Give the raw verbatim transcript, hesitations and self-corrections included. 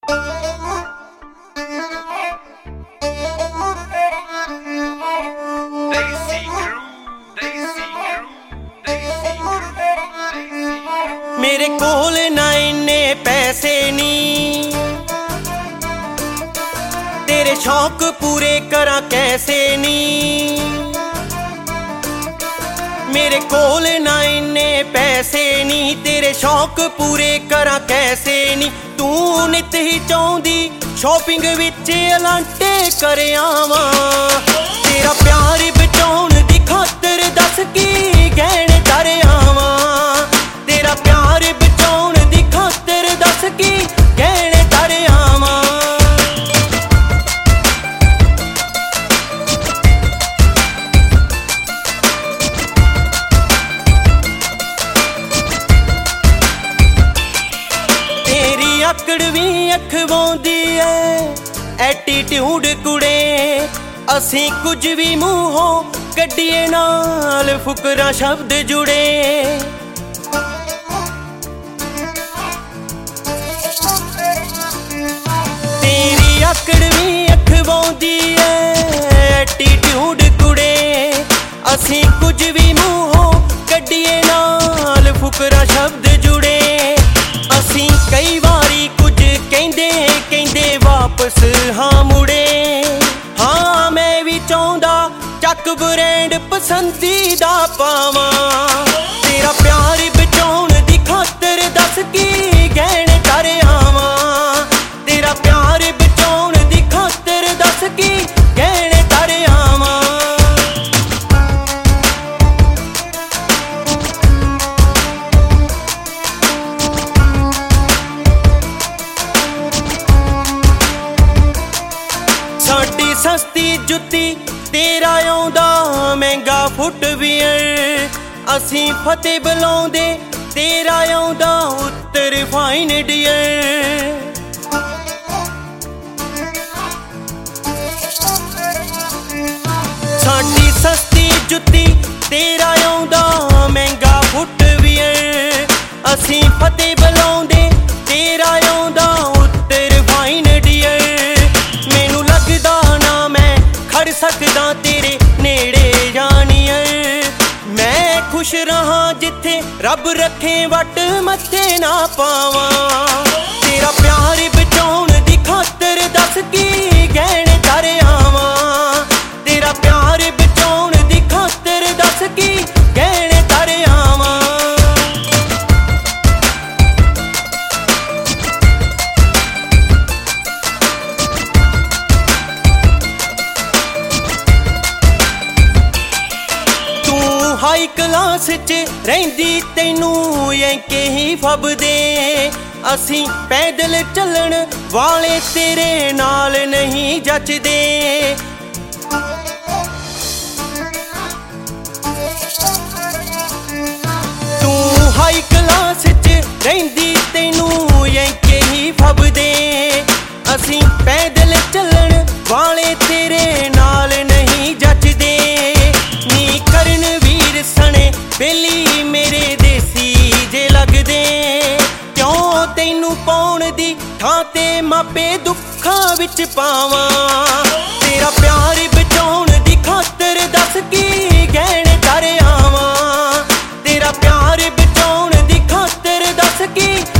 मेरे कोल ना इन्ने पैसे नी तेरे शौक पूरे करा कैसे नी। मेरे कोल ना इन्ने पैसे नी तेरे शौक पूरे करा कैसे नी। तू नित ही चाहुंदी शॉपिंग विच अलांटे कर आवां तेरा प्यार बचाउण दी खातर दस की गहने कर आवां तेरा प्यार बचाउण दी खातर दस की गहने कर आवां। तेरी आकड़ भी अखवाउंदी ऐ एटीट्यूड कुड़े असीं कुछ भी मूहों कड्डीए नाल फुकरा शब्द जुड़े। तेरी आकड़ भी अखवाउंदी ऐ एटीट्यूड कुड़े असीं कुछ भी मूहों कड्डीए नाल फुकरा शब्द जुड़े। असीं कई वारी कुछ कहंदे कहंदे वापस हाँ मुड़े। हाँ मैं भी चाहुंदा चक ब्रांड पसंदीदा पावां तेरा प्यार बचाउण दी खातर दस की गहने कर आवां तेरा प्यार बचाउण दी खातर दस की गहने कर आवां। साडी सस्ती जुत्ती तेरा आउंदा महंगा फुटवियर असीं फतेह बुलाउंदे तेरा आउंदा उत्तर फाइन डियर। साडी सस्ती जुत्ती तेरा आउंदा महंगा फुटवियर असीं फतेह बुलाउंदे तेरा आउंदा उत्तर फाइन डियर। मैनू लगदा ना मैं खड़ सकदा तेरे नेड़े जानियर मैं खुश रहा जिथे रब रखे वट मथे ना पावां तेरा प्यार बचाउण दी खातर दस की गहने कर आवां तेरा प्यार बचाउण दी खातर दस की गहने कर आवां। हाई क्लास च रहिंदी तैनू यंके ही फबदे असीं पैदल चलण वाले तेरे नाल नहीं जचदे। तू हाई क्लास च रहिंदी तैनू यंके ही फबदे असीं पैदल चलण वाले तेरे नाल नहीं जचदे। नी करन वीर सने बेली मेरे देसी जे लगदे क्यों तैनू पाउण दी थां ते मापे दुखां विच पावां तेरा प्यार बचाउण दी खातर दस की गहने कर आवां तेरा प्यार बचाउण दी खातर दस की